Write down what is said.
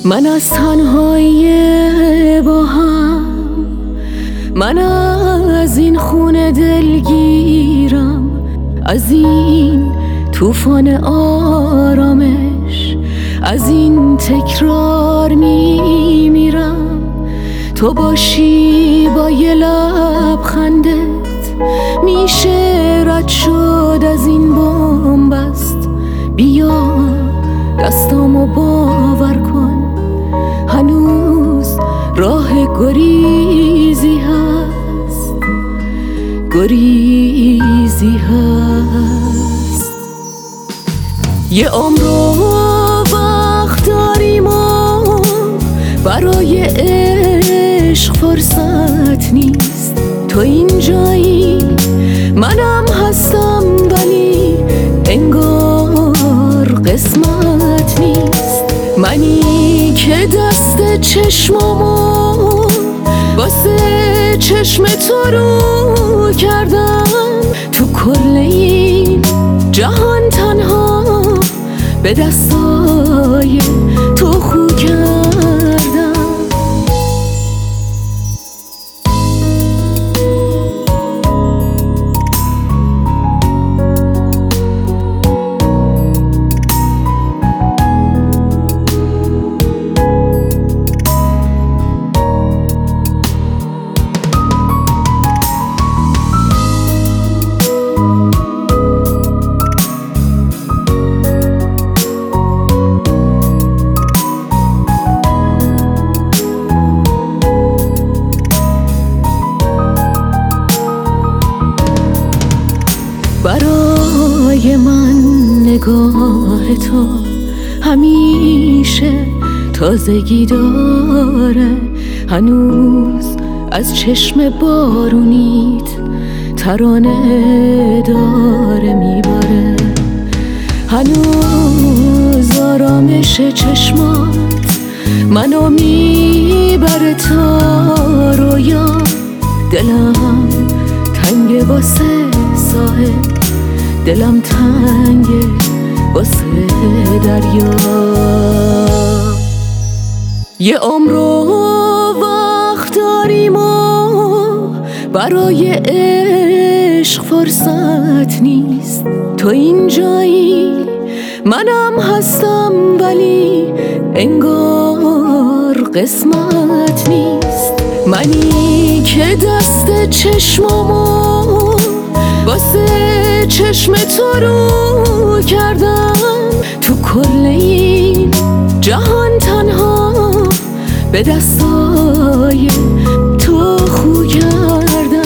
من از تنهایی با هم، من از این خونه دلگیرم، از این طوفان آرامش، از این تکرار میمیرم. تو باشی با یه لبخندت میشه رد شد از این بنبست. بیا دستامو باور کن، هنوز راه گریزی هست، گریزی هست. یه عمر وقت داریم و برای عشق فرصت نیست. تو اینجایی منم هستم، ولی انگار قسمت نیست. منی که دست چشمامو واسه چشم تو رو کردم، تو کل این جهان تنها به دستای تو خو کردم. برای من نگاه تو همیشه تازگی داره، هنوز از چشم بارونیت ترانه داره میباره. هنوز آرامش چشمات منو میبره تا رویا. دلم تنگه واسه ساحل، دلم تنگه واسه دریا. یه عمر وقت داریم و برای عشق فرصت نیست. تو اینجایی منم هستم، ولی انگار قسمت نیست. منی که دست چشمامو واسه چشم تو رو کردم، تو کل این جهان تنها به دستای تو خو کردم.